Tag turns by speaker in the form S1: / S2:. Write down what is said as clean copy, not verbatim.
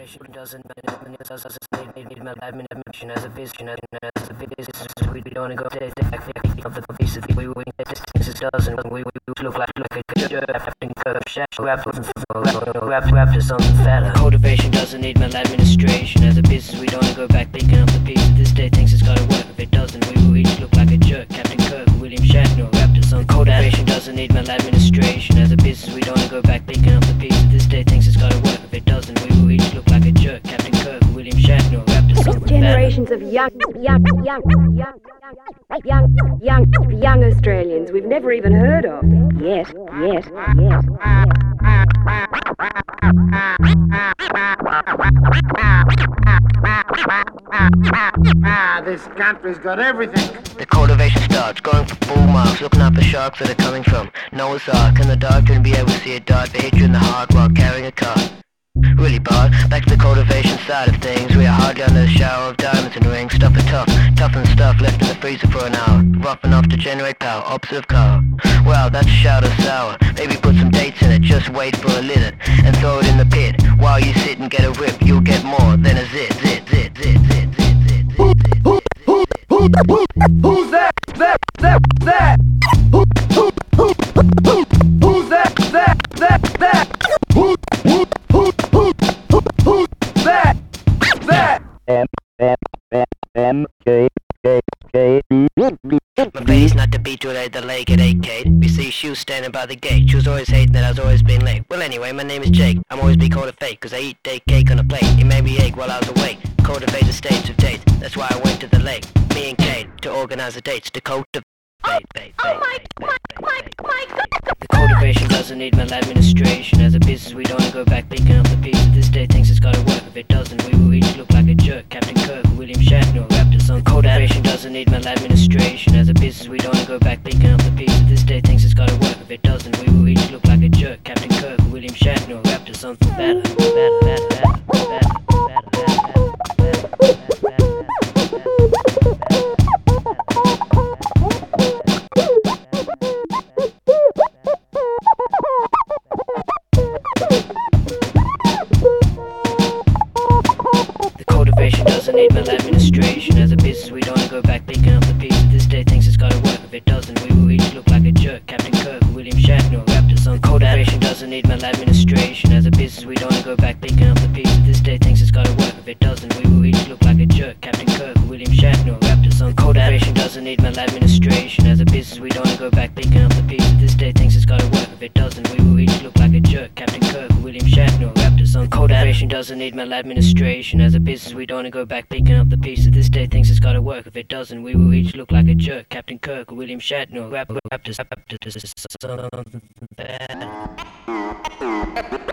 S1: Cultivation doesn't need my admission as a business. We don't wanna go take of the piece of we distance doesn't we look like a jerk wrapped to something fatter. Cultivation doesn't need maladministration as a business. We don't wanna go back picking up the piece of this day thinks it's gotta work. If it doesn't, we will each look like a jerk. Captain Kirk, William Shatner, wrapped to something. Cultivation doesn't need maladministration as a business. We don't wanna go back picking up the piece of this day thinks it's gotta work. If it doesn't, we will each look like a jerk. Captain Kirk, William Shatner, wrapped to something.
S2: Generations of young Australians we've never even heard of. Yes.
S3: This country's got everything.
S1: The cultivation starts, going for full marks, looking out for sharks where they're coming from. Noah's Ark, and the dog couldn't be able to see a dart, they hit you in the heart while carrying a car. Really bad. Back to the cultivation side of things. We are hardly under a shower of diamonds and rings. Stuff is tough and stuff left in the freezer for an hour. Rough enough to generate power, opposite of car. Wow, that's a shout of sour. Maybe put some dates in it, just wait for a lizard and throw it in the pit. While you sit and get a rip, you'll get more than a zit.
S3: Who's that? Who's that?
S1: My baby's not to be too late, the lake at 8 Kate. We see shoes standing by the gate. She was always hating that I was always being late. Well anyway, my name is Jake. I'm always be called a fake, cause I eat day cake on a plate. He made me ache while I was awake. Cultivate the stage of dates. That's why I went to the lake. Me and Kate to organize the dates to cultivate. The cultivation doesn't need maladministration as a business. We don't wanna go back picking up the pieces. This day thinks it's gotta work. If it doesn't, we will each look like a jerk. Captain Kirk, William Shatner, wrapped us on. Cultivation doesn't need maladministration as a business. We don't wanna go back picking up the pieces. This day thinks it's gotta work. If it doesn't, we will each look like a jerk. Captain Kirk, William Shatner, wrapped us something better. Doesn't need maladministration as a business. We don't wanna go back picking up the pieces. This day thinks it's gotta work. If it doesn't, we will each look like a jerk. Captain Kirk, William Shatner, wrapped us on. Cultivation doesn't need maladministration as a business. We don't wanna go back picking up the pieces. This day thinks it's gotta work. If it doesn't, we will each look like a jerk. Captain Kirk, William Shatner, wrapped us on. Cultivation doesn't need maladministration as a business. We don't wanna go back picking up the pieces. This day thinks it's gotta work. If it doesn't, we will each look like a jerk. Captain Kirk, William Shatner, wrapped us on. Cultivation doesn't need maladministration as a business. We don't wanna go back picking up the pieces. This day thinks it's gotta work. If it doesn't, we will each look like a jerk. Captain Kirk, William Shatner, wrapped us.